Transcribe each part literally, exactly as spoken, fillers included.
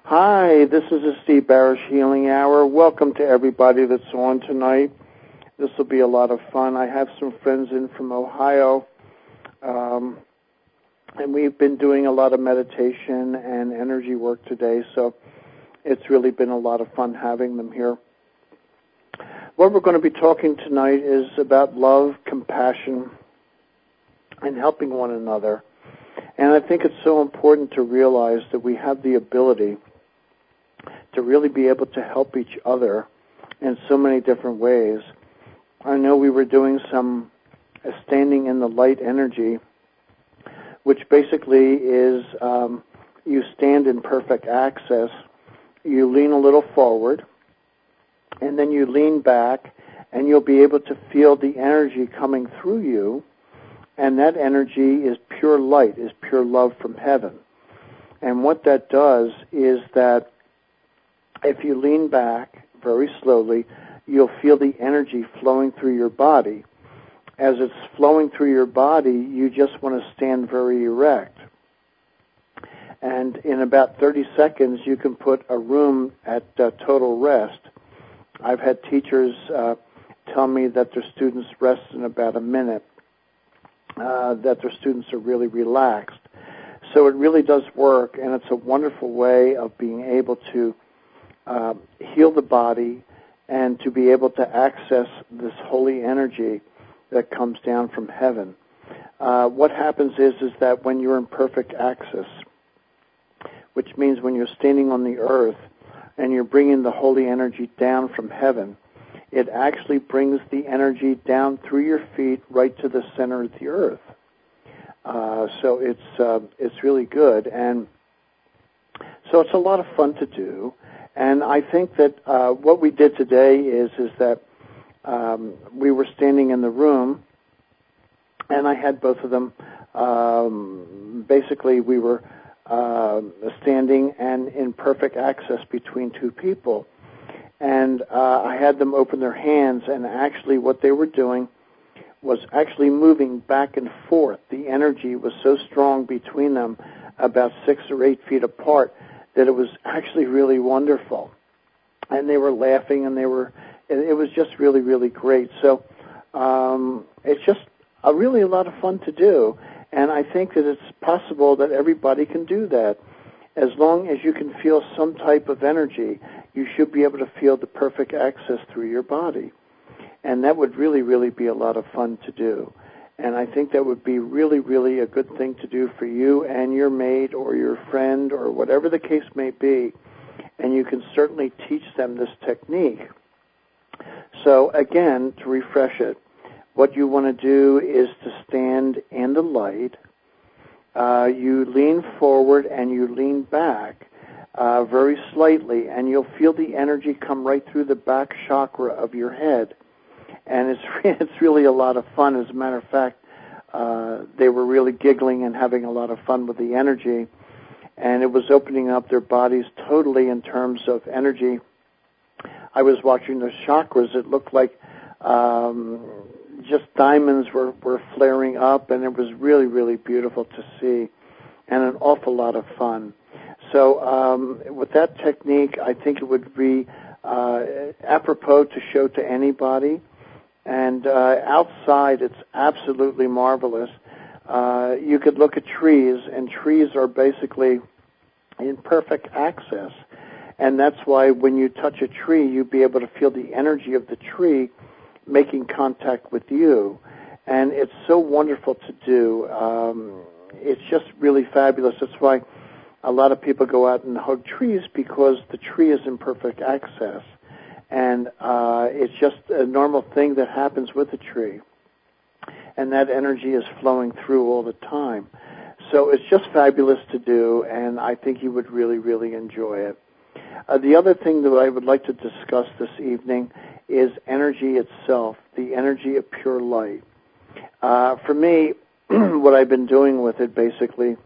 Hi, this is the Steve Barish Healing Hour. Welcome to everybody that's on tonight. This will be a lot of fun. I have some friends in from Ohio, um, and we've been doing a lot of meditation and energy work today, so it's really been a lot of fun having them here. What we're going to be talking tonight is about love, compassion, and helping one another. And I think it's so important to realize that we have the ability to really be able to help each other in so many different ways. I know we were doing some uh, standing in the light energy, which basically is um, you stand in perfect access, you lean a little forward, and then you lean back, and you'll be able to feel the energy coming through you, and that energy is pure light, is pure love from heaven. And what that does is that if you lean back very slowly, you'll feel the energy flowing through your body. As it's flowing through your body, you just want to stand very erect. And in about thirty seconds, you can put a room at uh, total rest. I've had teachers uh, tell me that their students rest in about a minute. Uh, that their students are really relaxed. So it really does work, and it's a wonderful way of being able to uh, heal the body and to be able to access this holy energy that comes down from heaven. Uh, what happens is, is that when you're in perfect access, which means when you're standing on the earth and you're bringing the holy energy down from heaven, it actually brings the energy down through your feet right to the center of the earth. Uh, so it's uh, it's really good, and so it's a lot of fun to do. And I think that uh, what we did today is is that um, we were standing in the room, and I had both of them. Um, basically, we were uh, standing and in perfect access between two people. And uh, I had them open their hands, and actually what they were doing was actually moving back and forth. The energy was so strong between them, about six or eight feet apart, that it was actually really wonderful. And they were laughing, and they were, it was just really, really great. So um, it's just a really a lot of fun to do, and I think that it's possible that everybody can do that. As long as you can feel some type of energy, you should be able to feel the perfect access through your body. And that would really, really be a lot of fun to do. And I think that would be really, really a good thing to do for you and your mate or your friend or whatever the case may be. And you can certainly teach them this technique. So again, to refresh it, what you want to do is to stand in the light. Uh, you lean forward and you lean back uh, very slightly, and you'll feel the energy come right through the back chakra of your head. And it's it's really a lot of fun. As a matter of fact, uh, they were really giggling and having a lot of fun with the energy, and it was opening up their bodies totally in terms of energy. I was watching their chakras. It looked like um, just diamonds were, were flaring up, and it was really, really beautiful to see, and an awful lot of fun. So um, with that technique, I think it would be uh, apropos to show to anybody. And uh, outside, it's absolutely marvelous. Uh, you could look at trees, and trees are basically in perfect access. And that's why when you touch a tree, you'd be able to feel the energy of the tree making contact with you. And it's so wonderful to do. Um, it's just really fabulous. That's why a lot of people go out and hug trees, because the tree is in perfect access. And uh, it's just a normal thing that happens with a tree. And that energy is flowing through all the time. So it's just fabulous to do, and I think you would really, really enjoy it. Uh, the other thing that I would like to discuss this evening is energy itself, the energy of pure light. Uh, for me, what I've been doing with it basically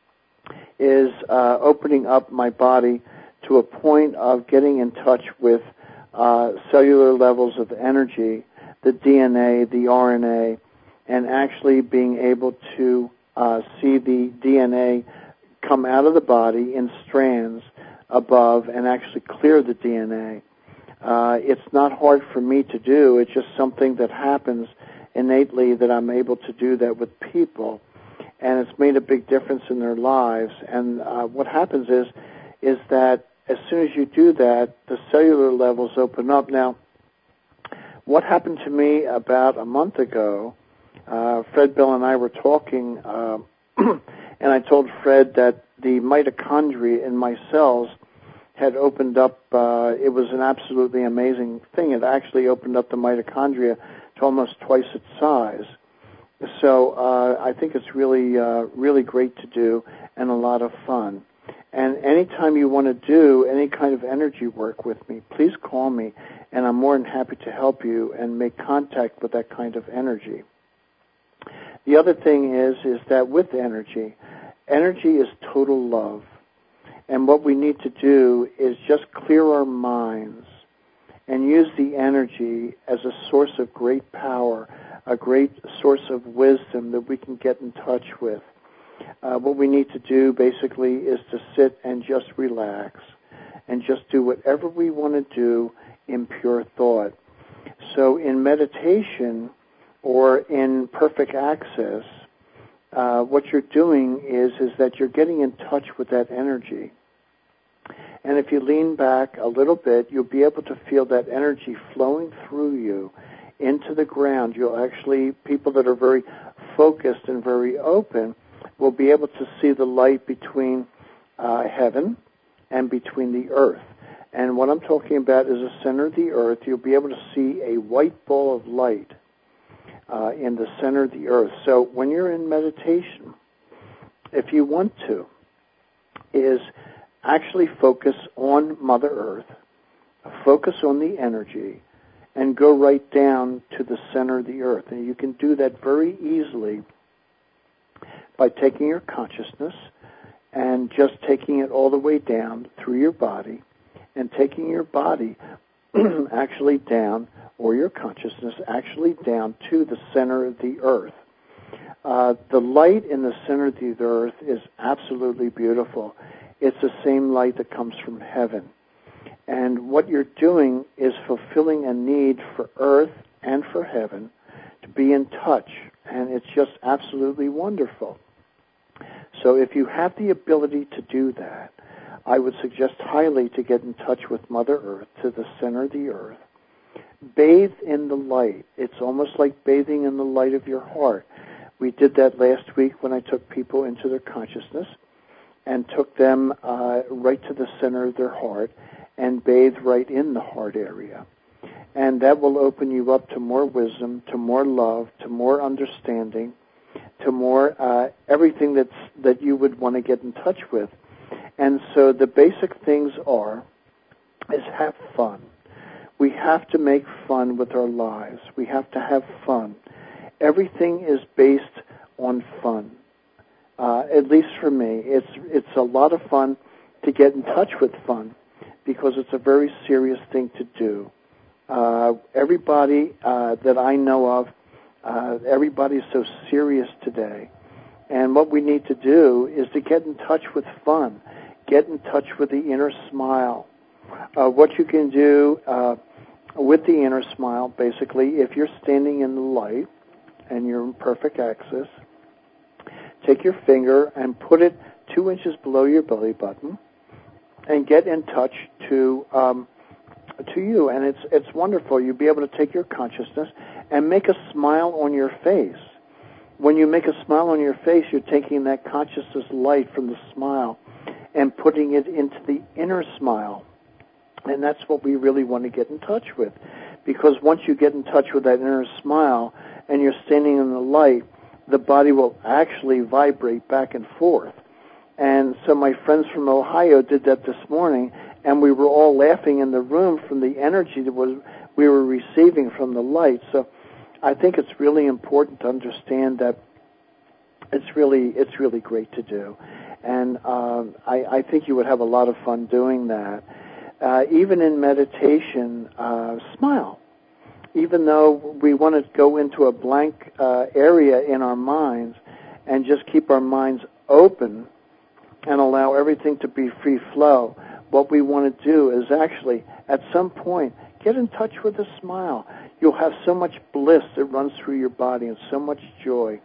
is uh, opening up my body to a point of getting in touch with uh, cellular levels of energy, the D N A, the R N A, and actually being able to uh, see the D N A come out of the body in strands above and actually clear the D N A. Uh, it's not hard for me to do. It's just something that happens innately that I'm able to do that with people, and it's made a big difference in their lives. And uh, what happens is, is that as soon as you do that, the cellular levels open up. Now, what happened to me about a month ago, uh, Fred Bell and I were talking, uh, and I told Fred that the mitochondria in my cells had opened up. Uh, it was an absolutely amazing thing. It actually opened up the mitochondria to almost twice its size. So uh, I think it's really, uh, really great to do and a lot of fun. And anytime you want to do any kind of energy work with me, please call me, and I'm more than happy to help you and make contact with that kind of energy. The other thing is, is that with energy, energy is total love. And what we need to do is just clear our minds and use the energy as a source of great power, a great source of wisdom that we can get in touch with. Uh, what we need to do basically is to sit and just relax and just do whatever we want to do in pure thought. So in meditation or in perfect access, uh, what you're doing is, is that you're getting in touch with that energy. And if you lean back a little bit, you'll be able to feel that energy flowing through you into the ground. You'll actually, people that are very focused and very open will be able to see the light between uh, heaven and between the earth. And what I'm talking about is the center of the earth. You'll be able to see a white ball of light uh, in the center of the earth. So when you're in meditation, if you want to, is actually focus on Mother Earth, focus on the energy, and go right down to the center of the earth. And you can do that very easily by taking your consciousness and just taking it all the way down through your body and taking your body actually down, or your consciousness actually down to the center of the earth. Uh, the light in the center of the earth is absolutely beautiful. It's the same light that comes from heaven. And what you're doing is fulfilling a need for earth and for heaven to be in touch. And it's just absolutely wonderful. So if you have the ability to do that, I would suggest highly to get in touch with Mother Earth, to the center of the earth. Bathe in the light. It's almost like bathing in the light of your heart. We did that last week when I took people into their consciousness and took them uh, right to the center of their heart and bathe right in the heart area. And that will open you up to more wisdom, to more love, to more understanding, to more uh, everything that's, that you would want to get in touch with. And so the basic things are, is have fun. We have to make fun with our lives. We have to have fun. Everything is based on fun. Uh, at least for me, it's it's a lot of fun to get in touch with fun because it's a very serious thing to do. Uh, everybody uh, that I know of, uh, everybody is so serious today. And what we need to do is to get in touch with fun, get in touch with the inner smile. Uh, what you can do uh, with the inner smile, basically, if you're standing in the light and you're in perfect access, take your finger and put it two inches below your belly button and get in touch to um, to you. And it's it's wonderful. You'll be able to take your consciousness and make a smile on your face. When you make a smile on your face, you're taking that consciousness light from the smile and putting it into the inner smile. And that's what we really want to get in touch with. Because once you get in touch with that inner smile and you're standing in the light, the body will actually vibrate back and forth. And so my friends from Ohio did that this morning, and we were all laughing in the room from the energy that was we were receiving from the light. So I think it's really important to understand that it's really it's really great to do. And um, I, I think you would have a lot of fun doing that. Uh, even in meditation, uh, smile. Even though we want to go into a blank uh, area in our minds and just keep our minds open and allow everything to be free flow, what we want to do is actually, at some point, get in touch with a smile. You'll have so much bliss that runs through your body and so much joy.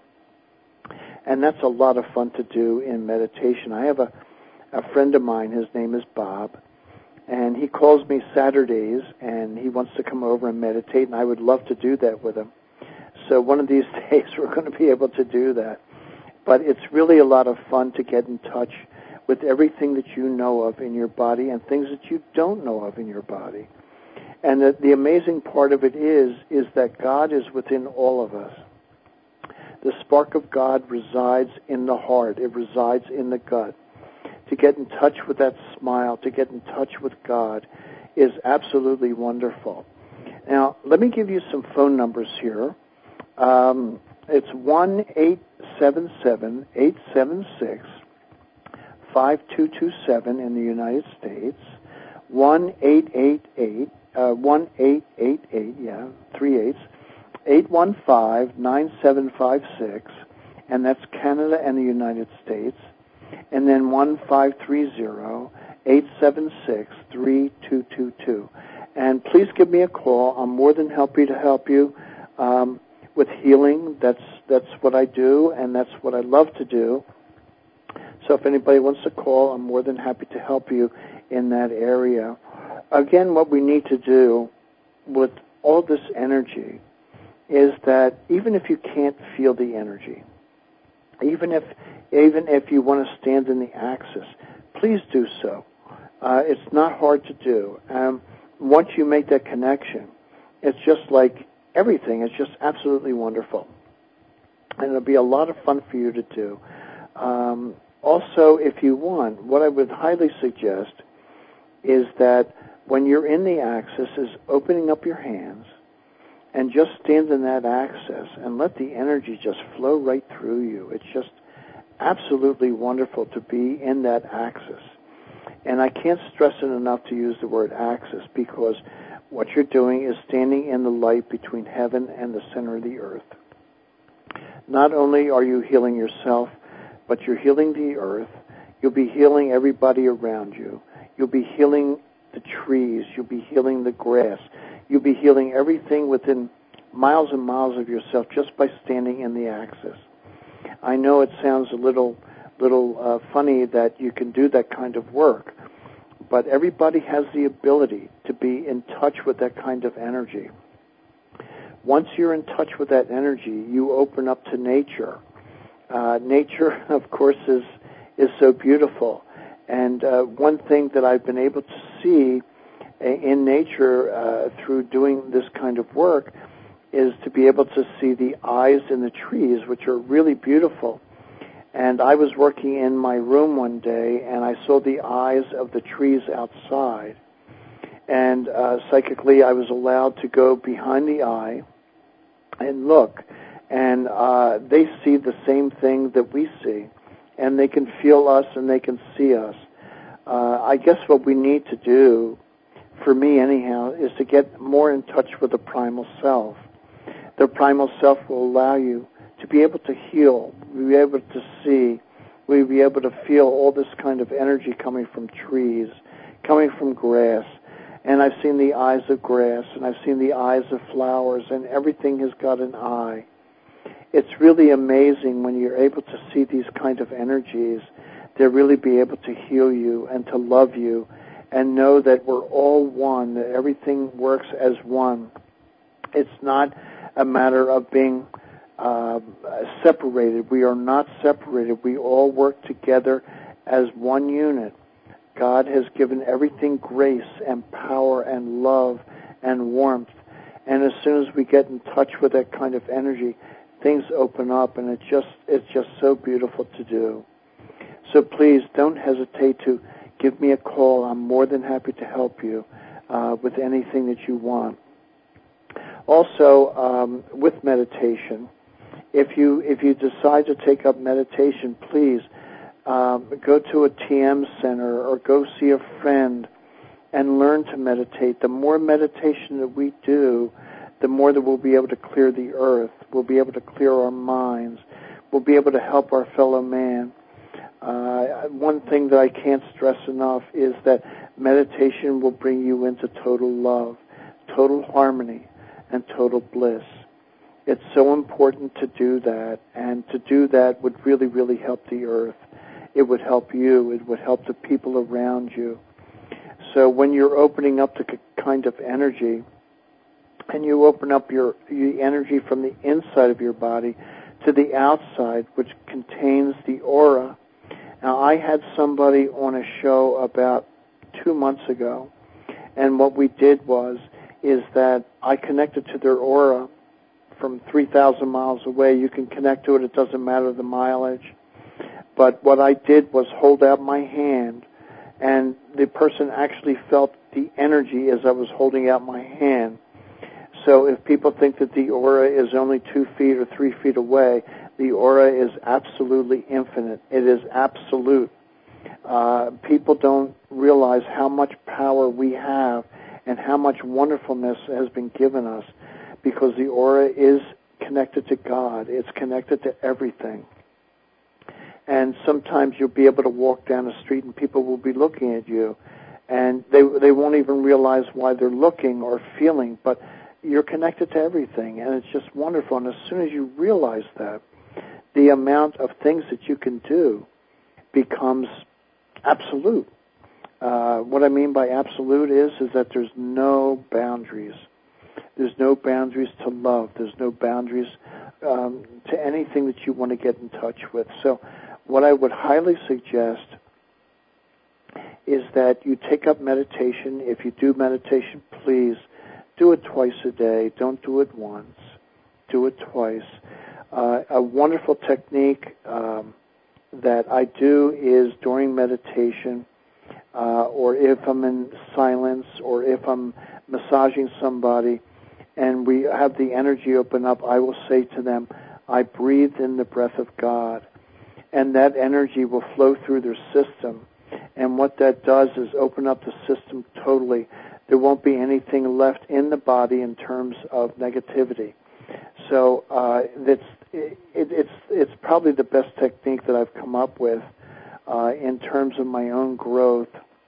And that's a lot of fun to do in meditation. I have a, a friend of mine, his name is Bob, and he calls me Saturdays, and he wants to come over and meditate, and I would love to do that with him. So one of these days we're going to be able to do that. But it's really a lot of fun to get in touch with everything that you know of in your body and things that you don't know of in your body. And the, the amazing part of it is, is that God is within all of us. The spark of God resides in the heart. It resides in the gut. To get in touch with that smile, to get in touch with God, is absolutely wonderful. Now, let me give you some phone numbers here. Um, it's one eight seven seven, eight seven six, five two two seven in the United States, one eight eight eight, uh, one eight eight eight, yeah, three eights, eight one five, nine seven five six, and that's Canada and the United States, and then one five three zero, eight seven six, three two two two. And please give me a call. I'm more than happy to help you um, with healing. That's that's what I do, and that's what I love to do. So if anybody wants to call, I'm more than happy to help you in that area. Again, what we need to do with all this energy is that even if you can't feel the energy, even if even if you want to stand in the axis, please do so. Uh, it's not hard to do. Um, once you make that connection, it's just like everything. It's just absolutely wonderful. And it'll be a lot of fun for you to do. Um, also, if you want, what I would highly suggest is that when you're in the axis is opening up your hands and just stand in that axis and let the energy just flow right through you. It's just absolutely wonderful to be in that axis. And I can't stress it enough to use the word axis, because what you're doing is standing in the light between heaven and the center of the earth. Not only are you healing yourself, but you're healing the earth. You'll be healing everybody around you. You'll be healing the trees. You'll be healing the grass. You'll be healing everything within miles and miles of yourself just by standing in the axis. I know it sounds a little little uh, funny that you can do that kind of work, but everybody has the ability to be in touch with that kind of energy. Once you're in touch with that energy, you open up to nature. Uh, nature, of course, is is so beautiful. And uh, one thing that I've been able to see in nature uh, through doing this kind of work is to be able to see the eyes in the trees, which are really beautiful. And I was working in my room one day, and I saw the eyes of the trees outside. And uh, psychically, I was allowed to go behind the eye and look. And uh, they see the same thing that we see. And they can feel us and they can see us. Uh, I guess what we need to do, for me anyhow, is to get more in touch with the primal self. The primal self will allow you to be able to heal, be able to see, we'll be able to feel all this kind of energy coming from trees, coming from grass. And I've seen the eyes of grass, and I've seen the eyes of flowers, and everything has got an eye. It's really amazing when you're able to see these kind of energies. They'll really be able to heal you and to love you and know that we're all one, that everything works as one. It's not a matter of being uh, separated. We are not separated. We all work together as one unit. God has given everything grace and power and love and warmth. And as soon as we get in touch with that kind of energy, things open up, and it's just it's just so beautiful to do. So please don't hesitate to give me a call. I'm more than happy to help you uh, with anything that you want. Also, um, with meditation, if you if you decide to take up meditation, please um, go to a T M center or go see a friend and learn to meditate. The more meditation that we do, the more that we'll be able to clear the earth. We'll be able to clear our minds. We'll be able to help our fellow man. Uh, one thing that I can't stress enough is that meditation will bring you into total love, total harmony, and total bliss. It's so important to do that, and to do that would really, really help the earth. It would help you. It would help the people around you. So when you're opening up to kind of energy, and you open up your, your energy from the inside of your body to the outside, which contains the aura. Now, I had somebody on a show about two months ago, and what we did was is that I connected to their aura from three thousand miles away. You can connect to it. It doesn't matter the mileage. But what I did was hold out my hand, and the person actually felt the energy as I was holding out my hand. So if people think that the aura is only two feet or three feet away, the aura is absolutely infinite. It is absolute. Uh, people don't realize how much power we have and how much wonderfulness has been given us, because the aura is connected to God. It's connected to everything. And sometimes you'll be able to walk down the street and people will be looking at you, and they they won't even realize why they're looking or feeling, but you're connected to everything, and it's just wonderful. And as soon as you realize that, the amount of things that you can do becomes absolute. Uh, what I mean by absolute is is that there's no boundaries. There's no boundaries to love. There's no boundaries um, to anything that you want to get in touch with. So what I would highly suggest is that you take up meditation. If you do meditation, please do it twice a day. Don't do it once. Do it twice. Uh, a wonderful technique um, that I do is during meditation, uh, or if I'm in silence, or if I'm massaging somebody, and we have the energy open up, I will say to them, I breathe in the breath of God. And that energy will flow through their system. And what that does is open up the system totally. There won't be anything left in the body in terms of negativity. So uh, it's, it, it's, it's probably the best technique that I've come up with uh, in terms of my own growth.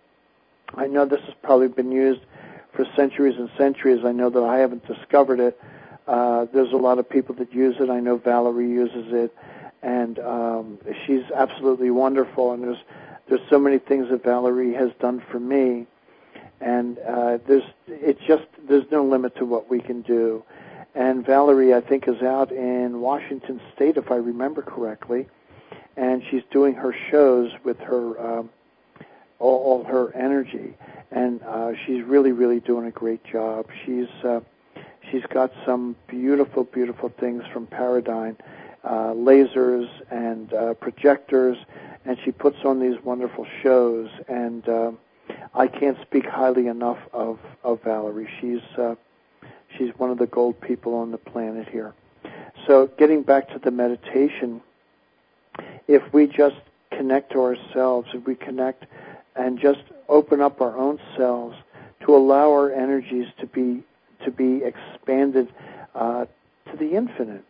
I know this has probably been used for centuries and centuries. I know that I haven't discovered it. Uh, there's a lot of people that use it. I know Valerie uses it, and um, she's absolutely wonderful. And there's there's so many things that Valerie has done for me, and uh, there's it's just there's no limit to what we can do. And Valerie, I think, is out in Washington State, if I remember correctly, and she's doing her shows with her um, all, all her energy. And uh, she's really, really doing a great job. She's uh, she's got some beautiful, beautiful things from Paradigm, uh, lasers and uh, projectors, and she puts on these wonderful shows. And uh, I can't speak highly enough of, of Valerie. She's uh, she's one of the gold people on the planet here. So getting back to the meditation, if we just connect to ourselves, if we connect and just open up our own selves to allow our energies to be to be expanded uh, to the infinite.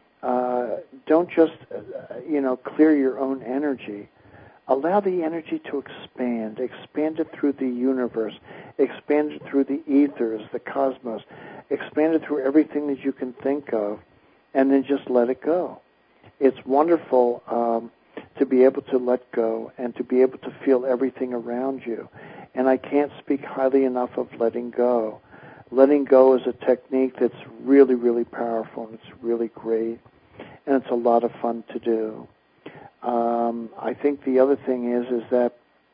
Uh, don't just uh, you know clear your own energy. Allow the energy to expand. Expand it through the universe. Expand it through the ethers, the cosmos. Expand it through everything that you can think of, and then just let it go. It's wonderful. Um, to be able to let go and to be able to feel everything around you. And I can't speak highly enough of letting go. Letting go is a technique that's really, really powerful, and it's really great, and it's a lot of fun to do. Um, I think the other thing is is that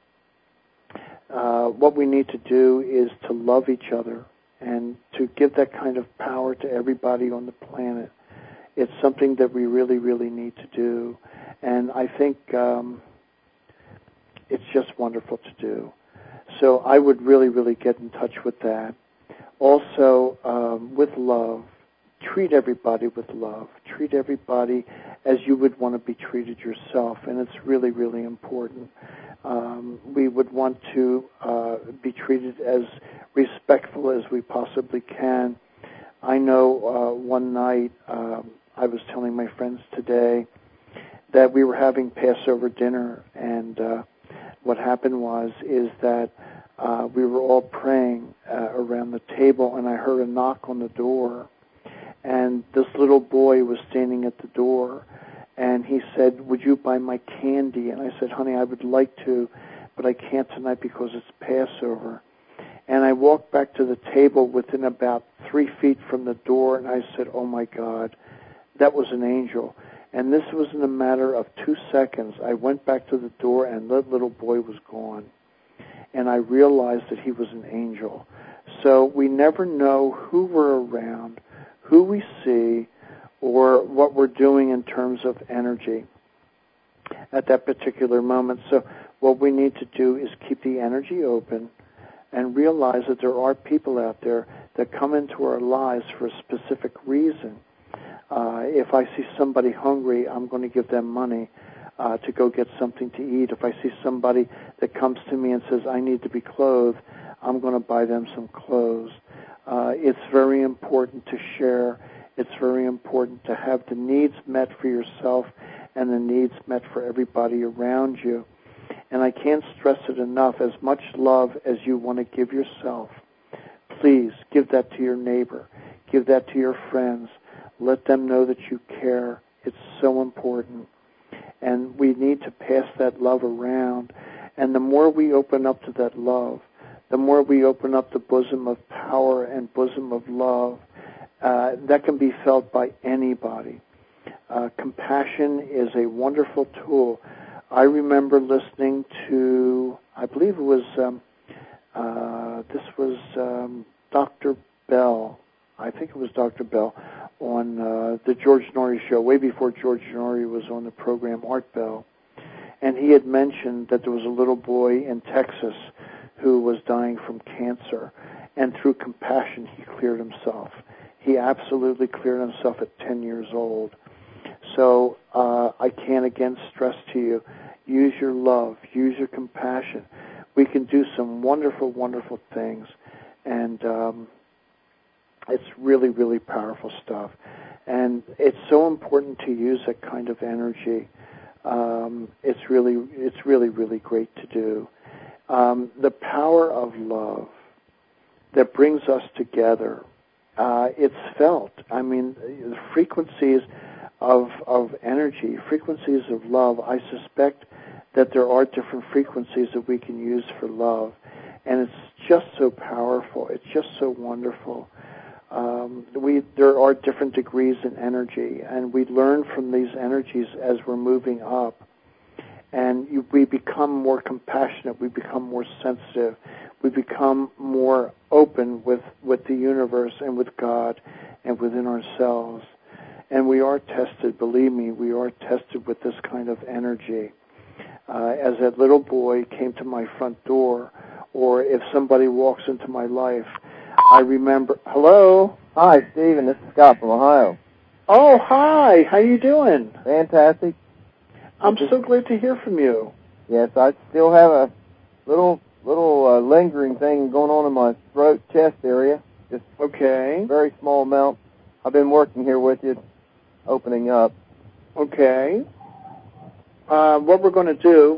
uh, what we need to do is to love each other and to give that kind of power to everybody on the planet. It's something that we really, really need to do. And I think um, it's just wonderful to do. So I would really, really get in touch with that. Also, um, with love, treat everybody with love. Treat everybody as you would want to be treated yourself, and it's really, really important. Um, we would want to uh, be treated as respectful as we possibly can. I know uh, one night, um, I was telling my friends today, that we were having Passover dinner, and uh, what happened was is that uh, we were all praying uh, around the table, and I heard a knock on the door, and this little boy was standing at the door, and he said, "Would you buy my candy?" And I said, "Honey, I would like to, but I can't tonight because it's Passover." And I walked back to the table within about three feet from the door, and I said, "Oh my God, that was an angel." And this was in a matter of two seconds. I went back to the door, and that little boy was gone. And I realized that he was an angel. So we never know who we're around, who we see, or what we're doing in terms of energy at that particular moment. So what we need to do is keep the energy open and realize that there are people out there that come into our lives for a specific reason. Uh, if I see somebody hungry, I'm going to give them money uh, to go get something to eat. If I see somebody that comes to me and says, "I need to be clothed," I'm going to buy them some clothes. Uh, it's very important to share. It's very important to have the needs met for yourself and the needs met for everybody around you. And I can't stress it enough, as much love as you want to give yourself, please give that to your neighbor. Give that to your friends. Let them know that you care. It's so important. And we need to pass that love around. And the more we open up to that love, the more we open up the bosom of power and bosom of love, uh, that can be felt by anybody. Uh, compassion is a wonderful tool. I remember listening to, I believe it was, um, uh, this was um, Doctor Bell. I think it was Doctor Bell on uh, the George Norrie show, way before George Norrie was on the program, Art Bell. And he had mentioned that there was a little boy in Texas who was dying from cancer, and through compassion he cleared himself. He absolutely cleared himself at ten years old. So uh, I can't again stress to you, use your love, use your compassion. We can do some wonderful, wonderful things, and um, it's really, really powerful stuff. And it's so important to use that kind of energy. Um, it's really, it's really, really great to do. Um, the power of love that brings us together, uh, it's felt. I mean, the frequencies of of energy, frequencies of love, I suspect that there are different frequencies that we can use for love. And it's just so powerful. It's just so wonderful. Um, we there are different degrees in energy, and we learn from these energies as we're moving up. And you, we become more compassionate. We become more sensitive. We become more open with, with the universe and with God and within ourselves. And we are tested, believe me, we are tested with this kind of energy. Uh, as that little boy came to my front door, or if somebody walks into my life, I remember, hello? Hi, Stephen. This is Scott from Ohio. Oh, hi. How you doing? Fantastic. I'm so glad to hear from you. Yes, I still have a little little uh, lingering thing going on in my throat, chest area. Just okay. A very small amount. I've been working here with you, opening up. Okay. Uh, what we're going to do,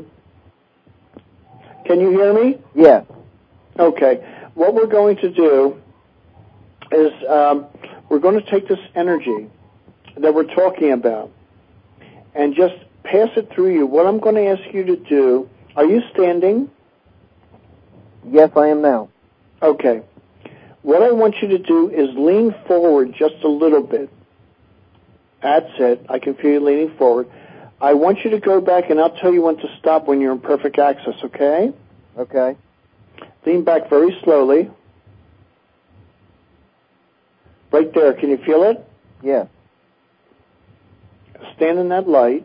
can you hear me? Yes. Okay. What we're going to do is um, we're going to take this energy that we're talking about and just pass it through you. What I'm going to ask you to do, are you standing? Yes, I am now. Okay. What I want you to do is lean forward just a little bit. That's it. I can feel you leaning forward. I want you to go back, and I'll tell you when to stop when you're in perfect access, okay? Okay. Lean back very slowly. Right there. Can you feel it? Yes. Stand in that light.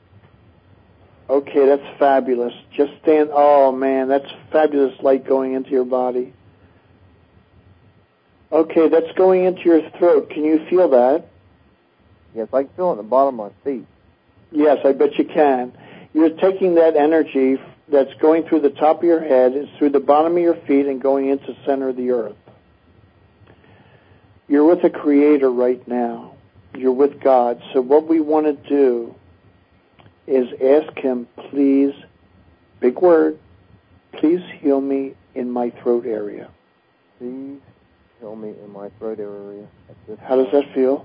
Okay, that's fabulous. Just stand. Oh, man, that's fabulous light going into your body. Okay, that's going into your throat. Can you feel that? Yes, I can feel it in the bottom of my feet. Yes, I bet you can. You're taking that energy that's going through the top of your head, it's through the bottom of your feet, and going into the center of the earth. You're with a Creator right now. You're with God. So what we want to do is ask him, please, big word, please heal me in my throat area. Please heal me in my throat area. At this How does that feel?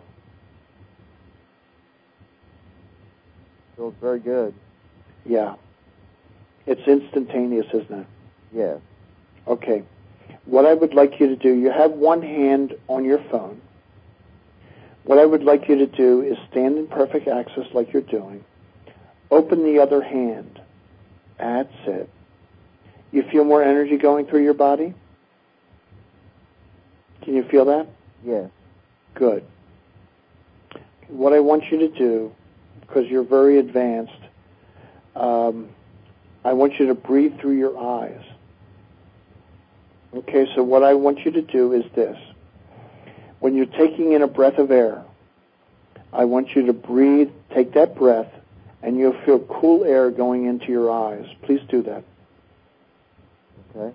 Feels very good. Yeah. It's instantaneous, isn't it? Yes. Okay. What I would like you to do, you have one hand on your phone. What I would like you to do is stand in perfect access like you're doing. Open the other hand. That's it. You feel more energy going through your body? Can you feel that? Yes. Good. What I want you to do, because you're very advanced, um, I want you to breathe through your eyes. Okay, so what I want you to do is this. When you're taking in a breath of air, I want you to breathe, take that breath, and you'll feel cool air going into your eyes. Please do that. Okay.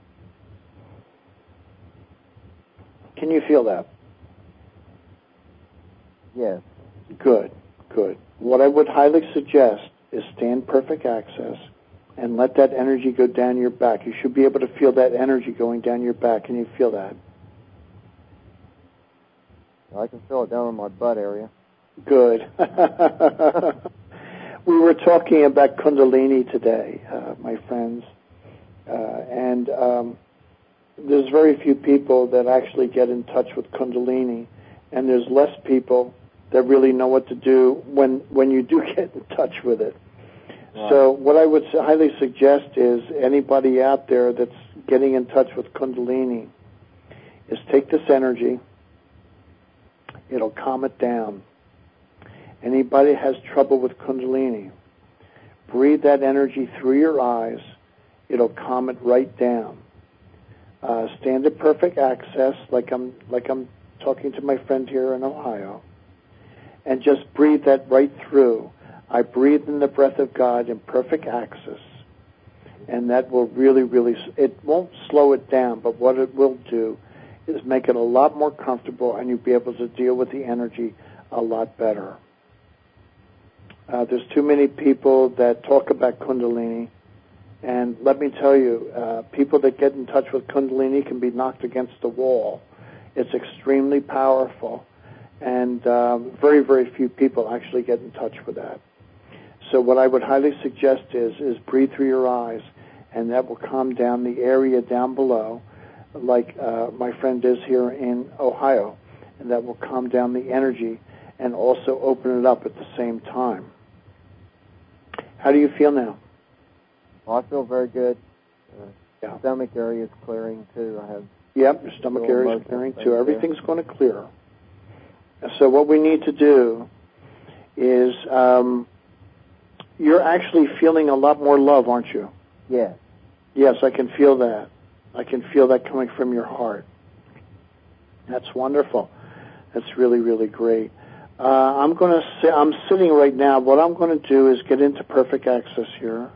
Can you feel that? Yes. Good, good. What I would highly suggest is stand perfect access and let that energy go down your back. You should be able to feel that energy going down your back. Can you feel that? I can feel it down in my butt area. Good. We were talking about Kundalini today, uh, my friends, uh, and um, there's very few people that actually get in touch with Kundalini, and there's less people that really know what to do when, when you do get in touch with it. Right. So what I would highly suggest is anybody out there that's getting in touch with Kundalini is take this energy. It'll calm it down. Anybody has trouble with Kundalini, breathe that energy through your eyes. It'll calm it right down. Uh, stand at perfect access, like I'm like I'm talking to my friend here in Ohio, and just breathe that right through. I breathe in the breath of God in perfect access, and that will really, really, it won't slow it down, but what it will do is make it a lot more comfortable, and you'll be able to deal with the energy a lot better. Uh, there's too many people that talk about Kundalini, and let me tell you, uh, people that get in touch with Kundalini can be knocked against the wall. It's extremely powerful, and um, very, very few people actually get in touch with that. So what I would highly suggest is, is breathe through your eyes, and that will calm down the area down below, like uh, my friend is here in Ohio, and that will calm down the energy and also open it up at the same time. How do you feel now? Well, I feel very good. Uh, yeah. Stomach area is clearing too. I have. Yep, your stomach area is clearing too. Everything's going to clear. So what we need to do is, um, you're actually feeling a lot more love, aren't you? Yes. Yes, I can feel that. I can feel that coming from your heart. That's wonderful. That's really, really great. Uh, I'm going to sit, I'm sitting right now. What I'm going to do is get into perfect access here.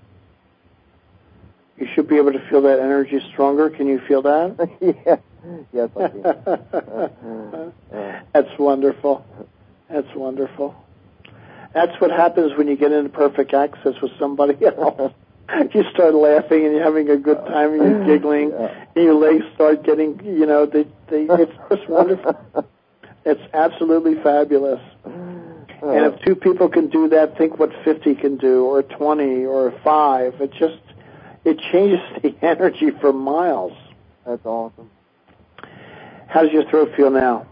You should be able to feel that energy stronger. Can you feel that? Yeah. Yes, I can. That's wonderful. That's wonderful. That's what happens when you get into perfect access with somebody else. You start laughing and you're having a good time and you're giggling, yeah. and your legs start getting, you know, they, they, it's just wonderful. It's absolutely fabulous. And if two people can do that, think what fifty can do, or twenty, or five. It just, it changes the energy for miles. That's awesome. How does your throat feel now?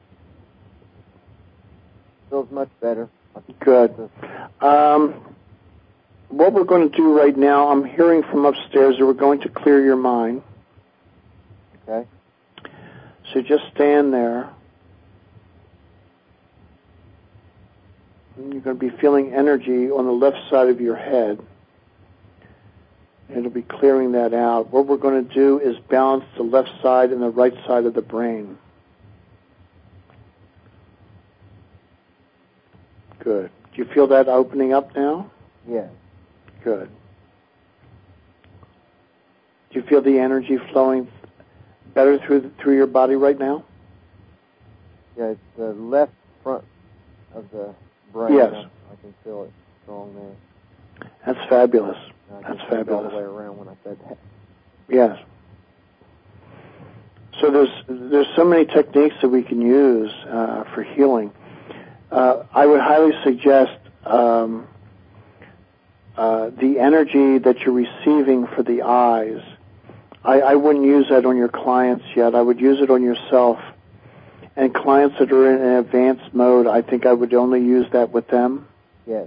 Feels much better. Good. Um, what we're going to do right now, I'm hearing from upstairs that we're going to clear your mind. Okay. So just stand there. And you're going to be feeling energy on the left side of your head. It'll be clearing that out. What we're going to do is balance the left side and the right side of the brain. Good. Do you feel that opening up now? Yes. Good. Do you feel the energy flowing better through the, through your body right now? Yeah, it's the left front of the brain. Yes. I, I can feel it. strong there. That's fabulous. I That's just fabulous. all the way around when I said that. Yes. So there's there's so many techniques that we can use uh, for healing. Uh, I would highly suggest um, uh, the energy that you're receiving for the eyes. I, I wouldn't use that on your clients yet. I would use it on yourself. And clients that are in an advanced mode, I think I would only use that with them. Yes.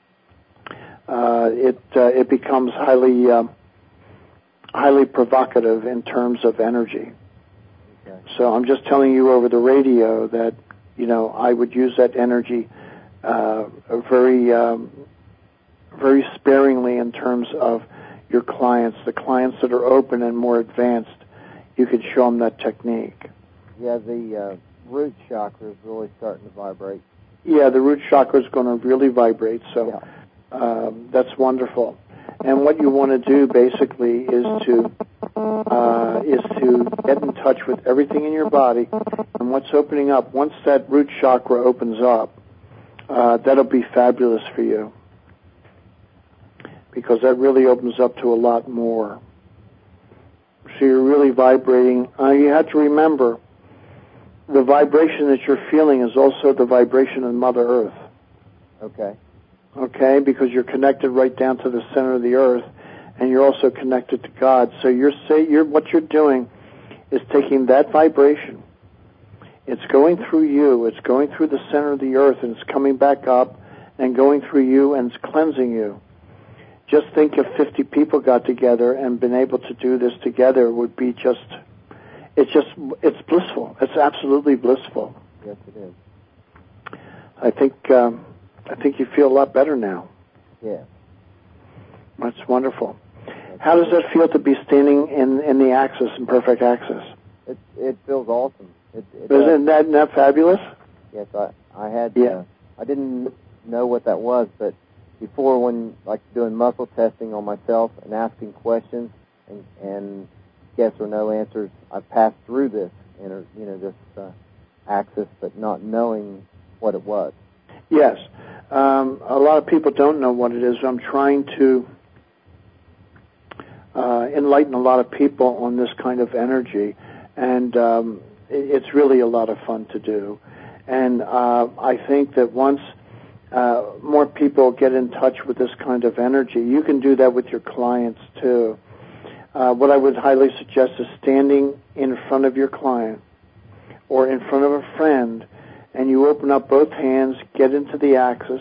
Uh, it uh, it becomes highly uh, highly provocative in terms of energy. Okay. So I'm just telling you over the radio that, you know, I would use that energy uh, very um, very sparingly in terms of your clients. The clients that are open and more advanced, you could show them that technique. Yeah, the uh, root chakra is really starting to vibrate. Yeah, the root chakra is going to really vibrate, so yeah. um, that's wonderful. And what you want to do basically is to uh, is to get in touch with everything in your body and what's opening up. Once that root chakra opens up, uh, that'll be fabulous for you, because that really opens up to a lot more. So you're really vibrating. Uh, you have to remember, the vibration that you're feeling is also the vibration of Mother Earth. Okay. Okay, because you're connected right down to the center of the earth, and you're also connected to God. So you're say you're what you're doing is taking that vibration. It's going through you. It's going through the center of the earth, and it's coming back up and going through you, and it's cleansing you. Just think if fifty people got together and been able to do this together, it would be just. It's just. It's blissful. It's absolutely blissful. Yes, it is. I think. Um, I think you feel a lot better now. Yeah. That's wonderful. How does that feel to be standing in, in the axis, in perfect axis? It it feels awesome. It, it Isn't that, isn't that fabulous? Yes, I I had. Yeah. Uh, I didn't know what that was, but before, when like doing muscle testing on myself and asking questions and, and yes or no answers, I passed through this, inner, you know, this uh, axis, but not knowing what it was. Yes. Um, a lot of people don't know what it is. I'm trying to uh, enlighten a lot of people on this kind of energy, and um, it, it's really a lot of fun to do. And uh, I think that once uh, more people get in touch with this kind of energy, you can do that with your clients too. Uh, what I would highly suggest is standing in front of your client or in front of a friend, and you open up both hands, get into the axis,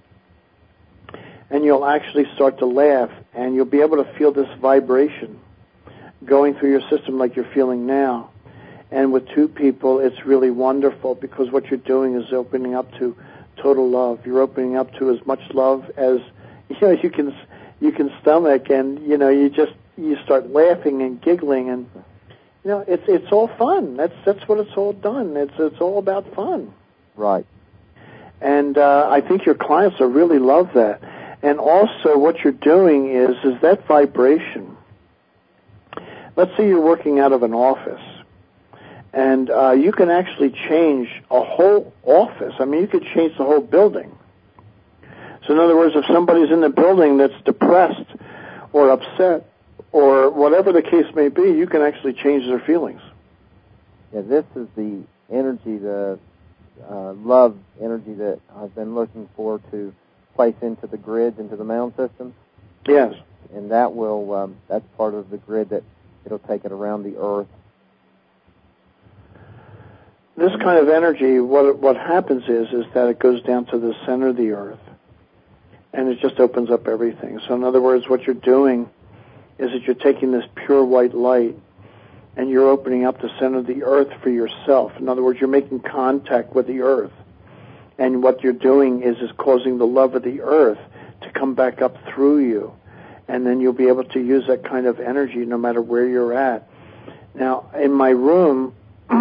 and you'll actually start to laugh, and you'll be able to feel this vibration going through your system like you're feeling now. And with two people, it's really wonderful, because what you're doing is opening up to total love. You're opening up to as much love as you know you can you can stomach, and you know you just you start laughing and giggling, and you know it's it's all fun. That's that's what it's all done. It's it's all about fun. Right. And uh, I think your clients will really love that. And also what you're doing is, is that vibration. Let's say you're working out of an office, and uh, you can actually change a whole office. I mean, you could change the whole building. So in other words, if somebody's in the building that's depressed or upset or whatever the case may be, you can actually change their feelings. Yeah, this is the energy, the uh, love energy that I've been looking for to place into the grids, into the mound system. Yes. And that will, um, that's part of the grid that it'll take it around the earth. This kind of energy, what what happens is, is that it goes down to the center of the earth, and it just opens up everything. So in other words, what you're doing is that you're taking this pure white light, and you're opening up the center of the earth for yourself. In other words, you're making contact with the earth. And what you're doing is, is causing the love of the earth to come back up through you. And then you'll be able to use that kind of energy no matter where you're at. Now, in my room,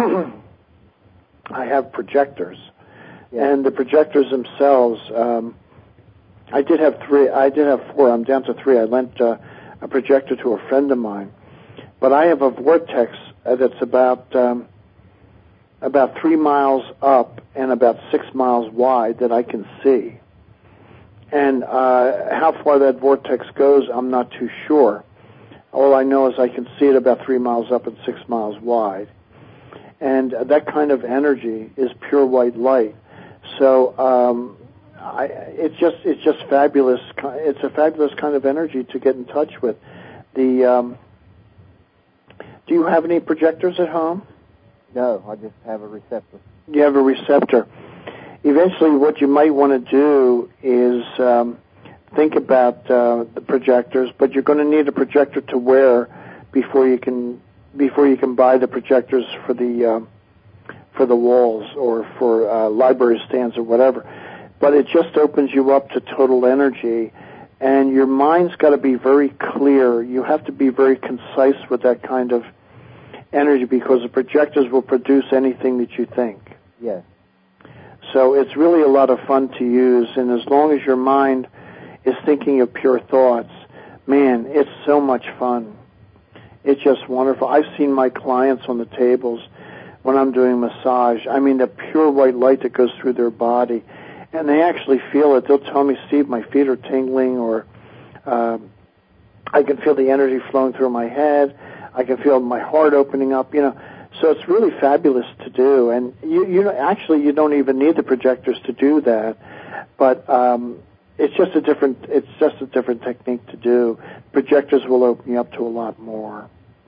I have projectors. Yeah. And the projectors themselves, um, I did have three, I did have four, I'm down to three. I lent uh, a projector to a friend of mine. But I have a vortex uh, that's about um, about three miles up and about six miles wide that I can see. And uh, how far that vortex goes, I'm not too sure. All I know is I can see it about three miles up and six miles wide. And uh, that kind of energy is pure white light. So um, I, it's just it's just fabulous. It's a fabulous kind of energy to get in touch with. The um, do you have any projectors at home? No, I just have a receptor. You have a receptor. Eventually, what you might want to do is um, think about uh, the projectors, but you're going to need a projector to wear before you can before you can buy the projectors for the uh, for the walls or for uh, library stands or whatever. But it just opens you up to total energy, and your mind's got to be very clear. You have to be very concise with that kind of energy because the projectors will produce anything that you think. Yes. So it's really a lot of fun to use, and as long as your mind is thinking of pure thoughts, man, it's so much fun. It's just wonderful. I've seen my clients on the tables when I'm doing massage. I mean, the pure white light that goes through their body, and they actually feel it. They'll tell me, Steve, my feet are tingling, or uh, I can feel the energy flowing through my head. I can feel my heart opening up, you know. So it's really fabulous to do, and you, you know, actually you don't even need the projectors to do that, but um, it's just a different it's just a different technique to do. Projectors will open you up to a lot more,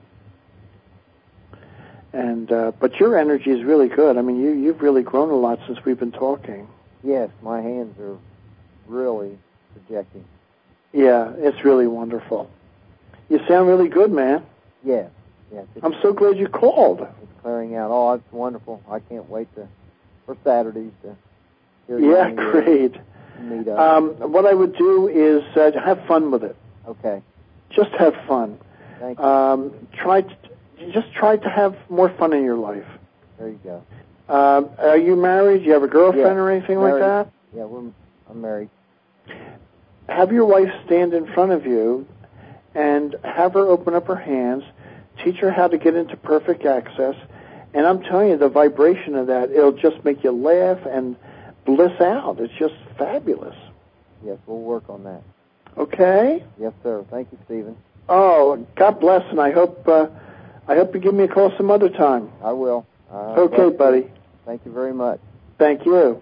and uh, but your energy is really good. I mean, you you've really grown a lot since we've been talking. Yes, my hands are really projecting. Yeah, it's really wonderful. You sound really good, man. Yes. Yes, I'm so glad you called. It's clearing out. Oh, it's wonderful. I can't wait to for Saturdays to hear Yeah, you great. Meet up. Um, what I would do is uh, have fun with it. Okay. Just have fun. Thank you. Um, try to, just try to have more fun in your life. There you go. Um, are you married? Do you have a girlfriend yeah. or anything married. like that? Yeah, we're, I'm married. Have your wife stand in front of you and have her open up her hands. Teach her how to get into perfect access, and I'm telling you, the vibration of that, it'll just make you laugh and bliss out. It's just fabulous. Yes, we'll work on that. Okay? Yes, sir. Thank you, Stephen. Oh, God bless, and I hope uh, I hope you give me a call some other time. I will. Uh, okay, buddy. Thank you very much. Thank you.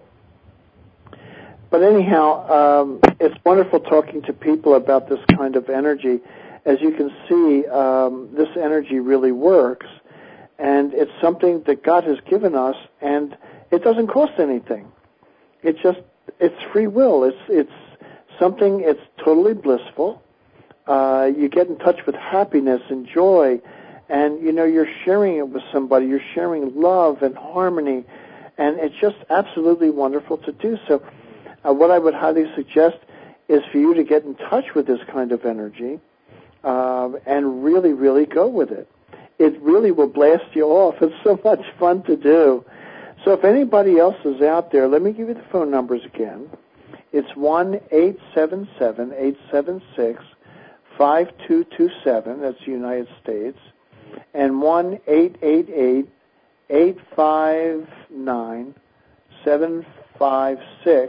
But anyhow, um, it's wonderful talking to people about this kind of energy. As you can see, um, this energy really works, and it's something that God has given us, and it doesn't cost anything. It just, it's free will. It's it's something, it's totally blissful. Uh, you get in touch with happiness and joy, and, you know, you're sharing it with somebody. You're sharing love and harmony, and it's just absolutely wonderful to do so. Uh, what I would highly suggest is for you to get in touch with this kind of energy, Um, and really, really go with it. It really will blast you off. It's so much fun to do. So if anybody else is out there, let me give you the phone numbers again. It's one eight seven seven, eight seven six, five two two seven. That's the United States. And one eight eight eight, eight five nine, seven five six.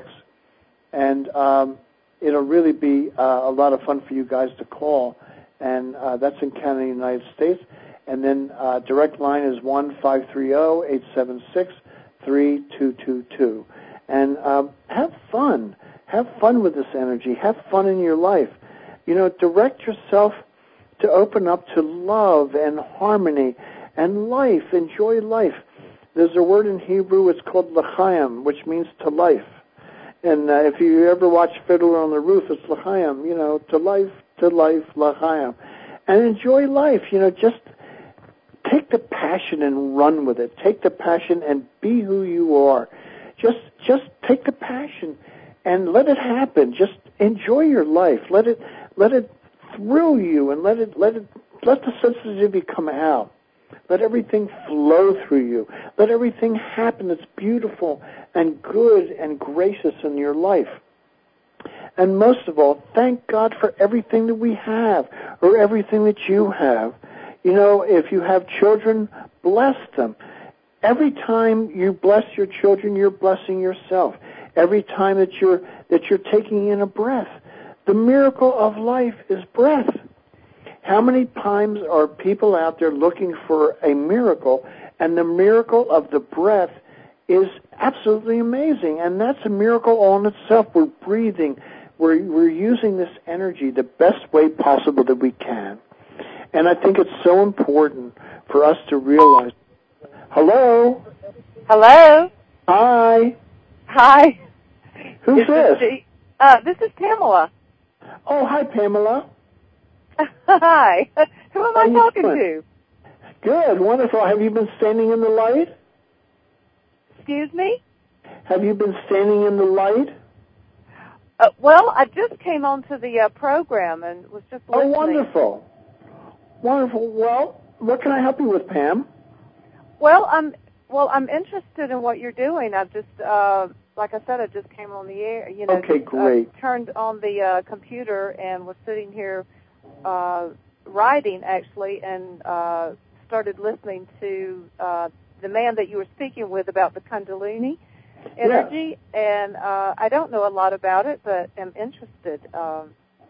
And um, it'll really be uh, a lot of fun for you guys to call. And uh, that's in Canada, United States. And then uh, direct line is one five three zero, eight seven six, three two two two. And um, have fun. Have fun with this energy. Have fun in your life. You know, direct yourself to open up to love and harmony and life. Enjoy life. There's a word in Hebrew, it's called l'chaim, which means to life. And uh, if you ever watch Fiddler on the Roof, it's l'chaim, you know, to life, to life, l'chaim. And enjoy life, you know, just take the passion and run with it. Take the passion and be who you are. Just just take the passion and let it happen. Just enjoy your life. Let it let it thrill you and let it let it let the sensitivity come out. Let everything flow through you. Let everything happen that's beautiful and good and gracious in your life. And most of all, thank God for everything that we have or everything that you have. You know, if you have children, bless them. Every time you bless your children, you're blessing yourself. every time that you're that you're taking in a breath. The miracle of life is breath. How many times are people out there looking for a miracle, and the miracle of the breath is absolutely amazing, and that's a miracle all in itself. We're breathing. We're, we're using this energy the best way possible that we can. And I think it's so important for us to realize. Hello? Hello? Hi. Hi. Who's is this? This, uh, this is Pamela. Oh, hi, Pamela. Hi. Who am How I you talking doing? to? Good, wonderful. Have you been standing in the light? Excuse me? Have you been standing in the light? Uh, well, I just came onto the uh, program and was just listening. Oh, wonderful. Wonderful. Well, what can I help you with, Pam? Well, I'm well. I'm interested in what you're doing. I've just, uh, like I said, I just came on the air. You know, Okay, just, great. Uh, turned on the uh, computer and was sitting here uh, writing actually, and uh, started listening to uh, the man that you were speaking with about the Kundalini energy, yes. and uh, I don't know a lot about it, but am interested. Um,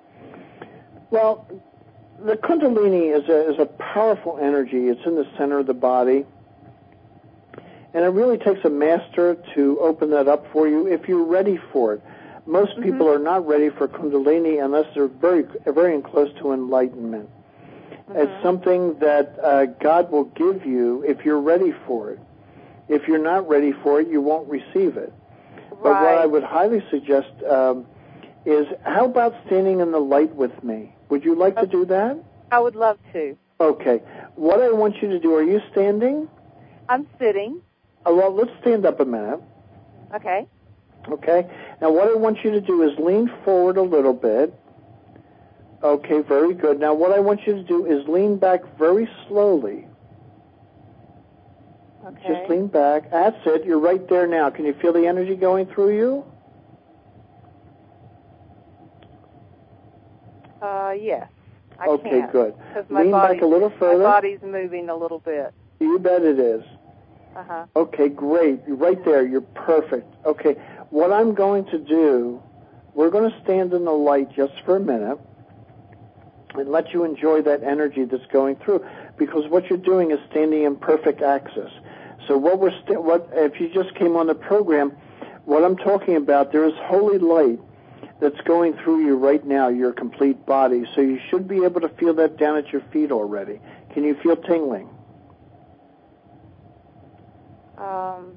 well, the Kundalini is a, is a powerful energy. It's in the center of the body, and it really takes a master to open that up for you if you're ready for it. Most mm-hmm. people are not ready for Kundalini unless they're very, very close to enlightenment. Mm-hmm. It's something that uh, God will give you if you're ready for it. If you're not ready for it, you won't receive it. Right. But what I would highly suggest um, is, how about standing in the light with me? Would you like okay. to do that? I would love to. Okay. What I want you to do, are you standing? I'm sitting. Oh, well, let's stand up a minute. Okay. Okay. Now, what I want you to do is lean forward a little bit. Okay, very good. Now, what I want you to do is lean back very slowly. Okay. Just lean back. That's it. You're right there now. Can you feel the energy going through you? Uh, yes. I okay, can. good. My lean back a little further. My body's moving a little bit. You bet it is. Uh-huh. Okay, great. You're right there. You're perfect. Okay, what I'm going to do, we're going to stand in the light just for a minute and let you enjoy that energy that's going through, because what you're doing is standing in perfect axis. So what we're st- what if you just came on the program, what I'm talking about, there is holy light that's going through you right now, your complete body. So you should be able to feel that down at your feet already. Can you feel tingling? Um,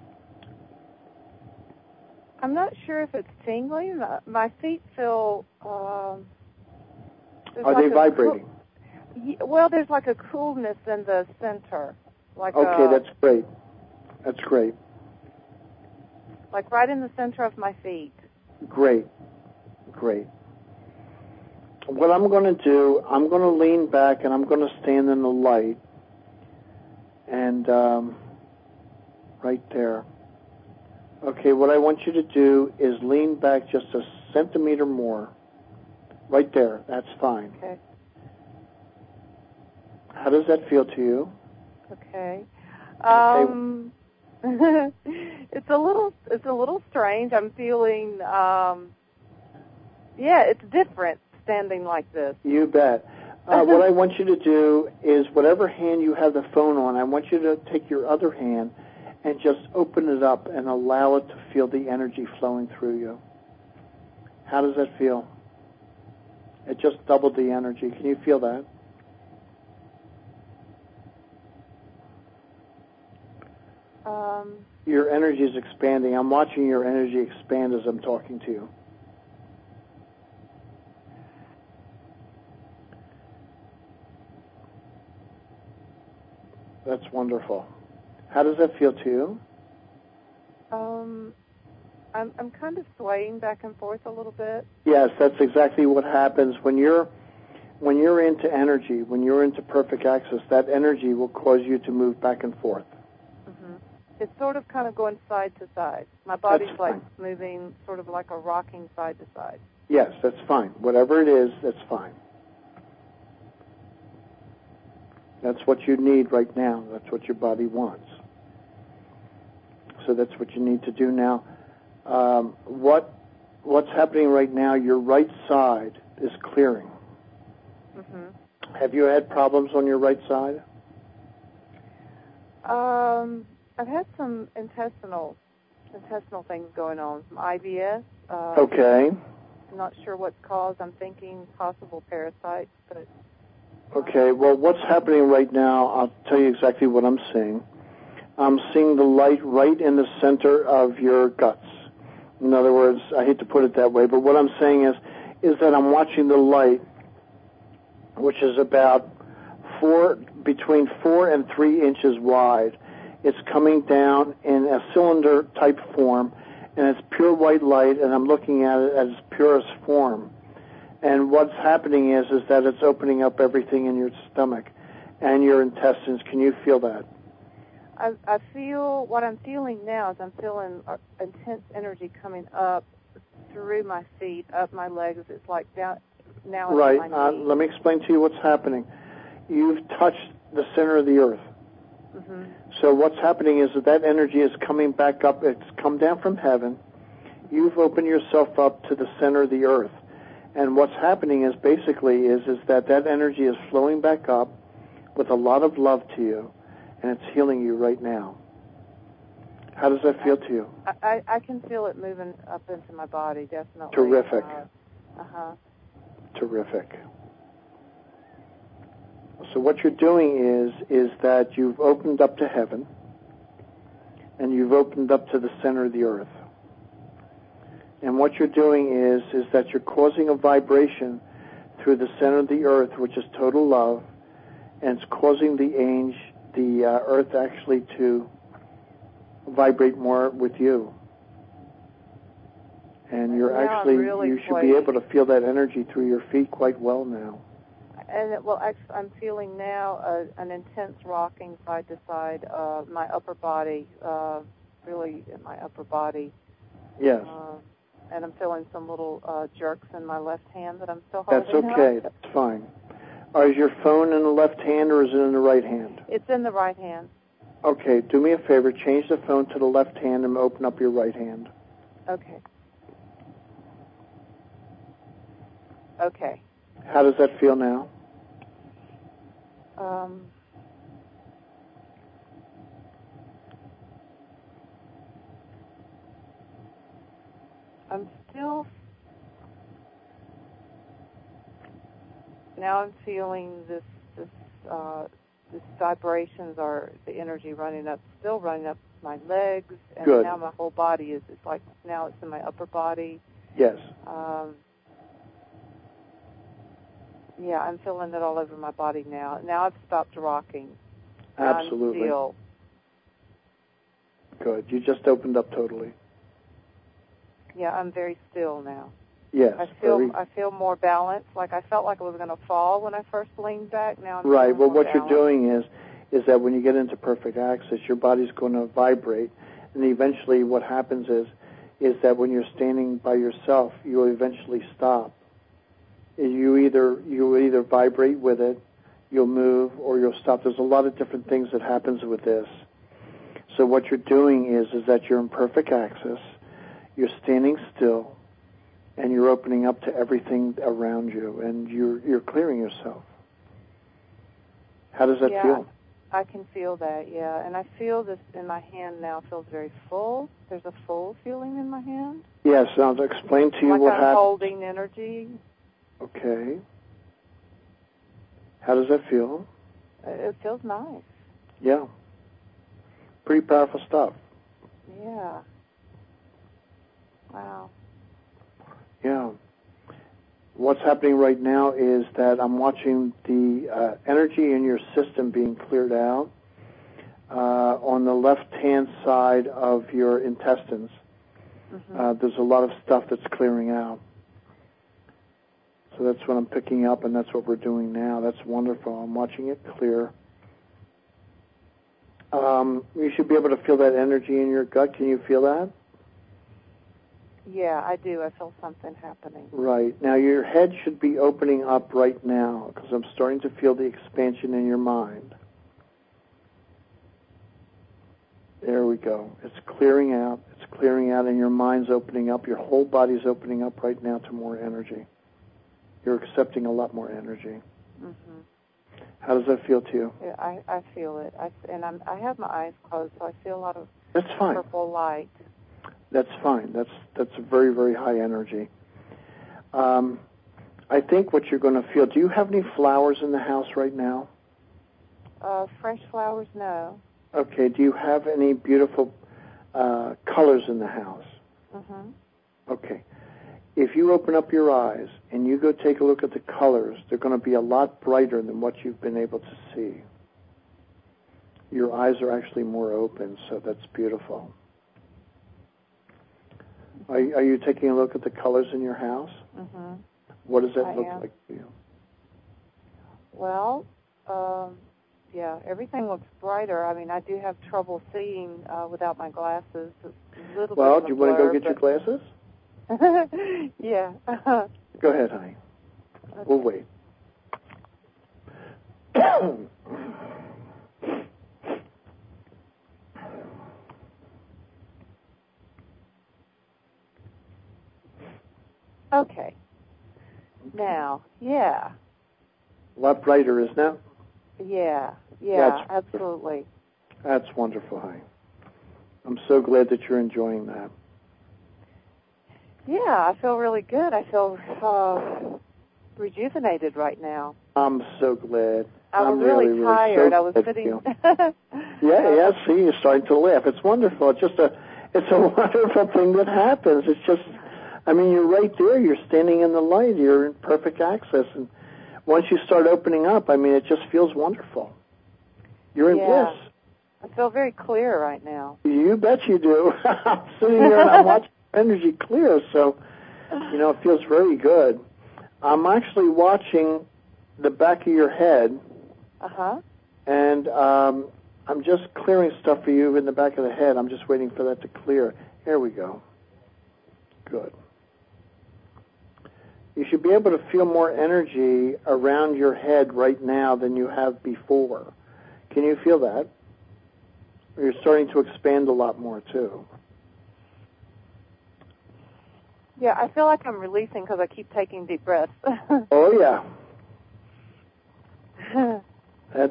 I'm not sure if it's tingling. My feet feel. Um, Are like they vibrating? Cool, well, there's like a coolness in the center. Like okay, a, that's great. That's great. Like right in the center of my feet. Great. Great. What I'm going to do, I'm going to lean back and I'm going to stand in the light. And um, right there. Okay, what I want you to do is lean back just a centimeter more. Right there. That's fine. Okay. How does that feel to you? Okay. Um, okay. it's a little. It's a little strange. I'm feeling. Um, yeah, it's different standing like this. You bet. Uh, what I want you to do is, whatever hand you have the phone on, I want you to take your other hand and just open it up and allow it to feel the energy flowing through you. How does that feel? It just doubled the energy. Can you feel that? Um, your energy is expanding. I'm watching your energy expand as I'm talking to you. That's wonderful. How does that feel to you? Um, I'm I'm kind of swaying back and forth a little bit. Yes, that's exactly what happens when you're when you're into energy, when you're into perfect access. That energy will cause you to move back and forth. Mm-hmm. It's sort of kind of going side to side. My body's that's like fine. moving, sort of like a rocking side to side. Yes, that's fine. Whatever it is, that's fine. That's what you need right now. That's what your body wants. So that's what you need to do now. Um, what what's happening right now? Your right side is clearing. Mm-hmm. Have you had problems on your right side? Um, I've had some intestinal intestinal things going on, some I B S. Uh, Okay. I'm not sure what's caused. I'm thinking possible parasites, but... Okay, well, what's happening right now, I'll tell you exactly what I'm seeing. I'm seeing the light right in the center of your guts. In other words, I hate to put it that way, but what I'm saying is, is that I'm watching the light, which is about four, between four and three inches wide. It's coming down in a cylinder-type form, and it's pure white light, and I'm looking at it as purest form. And what's happening is, is that it's opening up everything in your stomach and your intestines. Can you feel that? I, I feel, what I'm feeling now is I'm feeling uh, intense energy coming up through my feet, up my legs. It's like down, now it's right. my Uh, knees. let me explain to you what's happening. You've touched the center of the earth. Mm-hmm. So what's happening is that that energy is coming back up. It's come down from heaven. You've opened yourself up to the center of the earth. And what's happening is basically is, is that that energy is flowing back up with a lot of love to you, and it's healing you right now. How does that feel to you? I, I, I can feel it moving up into my body, definitely. Terrific. Uh, uh-huh. Terrific. So what you're doing is, is that you've opened up to heaven, and you've opened up to the center of the earth. And what you're doing is, is that you're causing a vibration through the center of the earth, which is total love, and it's causing the angel, the uh, earth actually to vibrate more with you. And you're Now actually, I'm really you should quite, be able to feel that energy through your feet quite well now. And it, well, actually, I'm feeling now a, an intense rocking side to side. Uh, my upper body, uh, really in my upper body. Yes. Uh, and I'm feeling some little uh, jerks in my left hand that I'm still That's holding. okay. Up. That's fine. Uh, is your phone in the left hand or is it in the right hand? It's in the right hand. Okay. Do me a favor. Change the phone to the left hand and open up your right hand. Okay. Okay. How does that feel now? Um, I'm still, now I'm feeling this, this, uh, this vibrations are the energy running up, still running up my legs, and Good. now my whole body is, it's like, now it's in my upper body. Yes. Um, yeah, I'm feeling it all over my body now. Now I've stopped rocking. Now Absolutely. I'm still. Good. You just opened up totally. Yeah, I'm very still now. Yes. I feel very... I feel more balanced. Like I felt like I was going to fall when I first leaned back. Now I'm right. feeling Well, more what balanced. you're doing is, is that when you get into perfect access, your body's going to vibrate, and eventually, what happens is, is that when you're standing by yourself, you'll eventually stop. You either you will either vibrate with it, you'll move, or you'll stop. There's a lot of different things that happens with this. So what you're doing is, is that you're in perfect access. You're standing still, and you're opening up to everything around you, and you're you're clearing yourself. How does that yeah, feel? I can feel that, yeah. And I feel this in my hand now. It feels very full. There's a full feeling in my hand. Yes, now to explain to you like what I'm happens. holding energy. Okay. How does that feel? It feels nice. Yeah. Pretty powerful stuff. Yeah. Wow. Yeah. What's happening right now is that I'm watching the uh, energy in your system being cleared out uh, on the left-hand side of your intestines. Mm-hmm. Uh, there's a lot of stuff that's clearing out. So that's what I'm picking up, and that's what we're doing now. That's wonderful. I'm watching it clear. Um, you should be able to feel that energy in your gut. Can you feel that? Yeah, I do. I feel something happening. Right. Now, your head should be opening up right now because I'm starting to feel the expansion in your mind. There we go. It's clearing out. It's clearing out and your mind's opening up. Your whole body's opening up right now to more energy. You're accepting a lot more energy. Mm-hmm. How does that feel to you? Yeah, I, I feel it. I, and I'm, I have my eyes closed, so I feel a lot of That's fine. purple light. That's fine. That's that's a very, very high energy. Um, I think what you're going to feel, do you have any flowers in the house right now? Uh, fresh flowers, no. Okay. Do you have any beautiful uh, colors in the house? Mm-hmm. Okay. If you open up your eyes and you go take a look at the colors, they're going to be a lot brighter than what you've been able to see. Your eyes are actually more open, so that's beautiful. Are, are you taking a look at the colors in your house? Mm-hmm. What does that I look am. like to you? Well, um, yeah, everything looks brighter. I mean, I do have trouble seeing uh, without my glasses. It's a little Well, bit do you blur, want to go get but... your glasses? Yeah. Go ahead, honey. Okay. We'll wait. Okay. Now, yeah. A lot brighter, isn't it? Yeah, yeah, That's absolutely. That's wonderful, honey. I'm so glad that you're enjoying that. Yeah, I feel really good. I feel uh, rejuvenated right now. I'm so glad. I was I'm really, really, tired. Really so I was glad sitting. yeah, yeah. See, you're starting to laugh. It's wonderful. It's just a, it's a wonderful thing that happens. It's just, I mean, you're right there. You're standing in the light. You're in perfect access, and once you start opening up, I mean, it just feels wonderful. You're in Yeah. bliss. I feel very clear right now. You bet you do. I'm sitting here and I'm watching energy clear, so, you know, it feels very good. I'm actually watching the back of your head, Uh-huh. and um, I'm just clearing stuff for you in the back of the head. I'm just waiting for that to clear. Here we go. Good. You should be able to feel more energy around your head right now than you have before. Can you feel that? You're starting to expand a lot more, too. Yeah, I feel like I'm releasing because I keep taking deep breaths. Oh, yeah. That's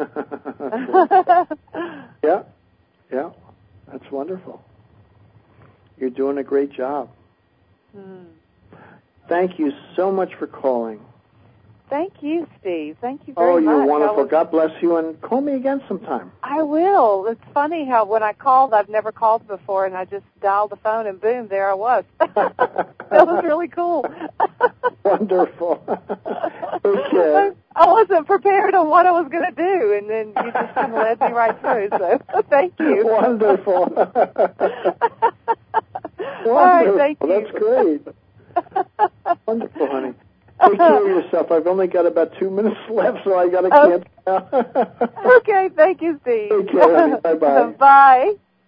yeah, yeah. That's wonderful. You're doing a great job. Hmm. Thank you so much for calling. Thank you, Steve. Thank you very oh, much. you're wonderful. Was, God bless you, and call me again sometime. I will. It's funny how when I called, I've never called before, and I just dialed the phone, and boom, there I was. That was really cool. Wonderful. Take care. I wasn't prepared on what I was going to do, and then you just kind of led me right through, so thank you. Wonderful. Wonderful. All right, thank you. That's great. Wonderful, honey. Take care of yourself. I've only got about two minutes left, so I got to oh. cancel now. Okay, thank you, Steve. Take care, honey. Bye-bye. Bye.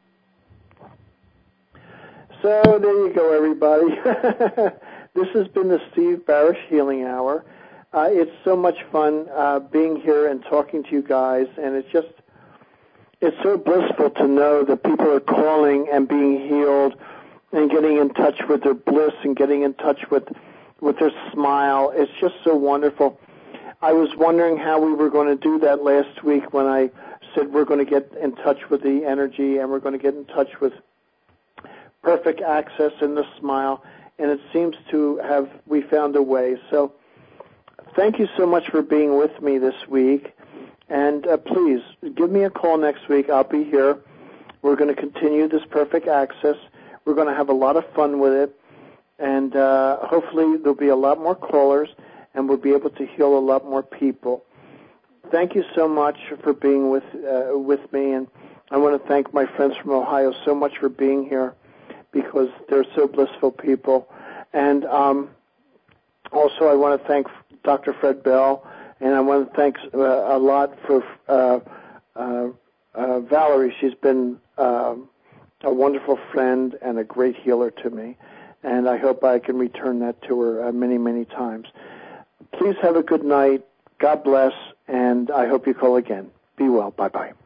So there you go, everybody. This has been the Steve Barish Healing Hour. Uh, it's so much fun uh, being here and talking to you guys, and it's just, it's so blissful to know that people are calling and being healed and getting in touch with their bliss and getting in touch with with their smile. It's just so wonderful. I was wondering how we were going to do that last week when I said we're going to get in touch with the energy and we're going to get in touch with perfect access and the smile, and it seems to have, we found a way. So thank you so much for being with me this week, and uh, please give me a call next week. I'll be here. We're going to continue this perfect access. We're going to have a lot of fun with it. And uh, hopefully there'll be a lot more callers, and we'll be able to heal a lot more people. Thank you so much for being with uh, with me, and I want to thank my friends from Ohio so much for being here, because they're so blissful people. And um, also I want to thank Doctor Fred Bell, and I want to thank uh, a lot for uh, uh, uh, Valerie. She's been uh, a wonderful friend and a great healer to me. And I hope I can return that to her uh, many, many times. Please have a good night. God bless, and I hope you call again. Be well. Bye-bye.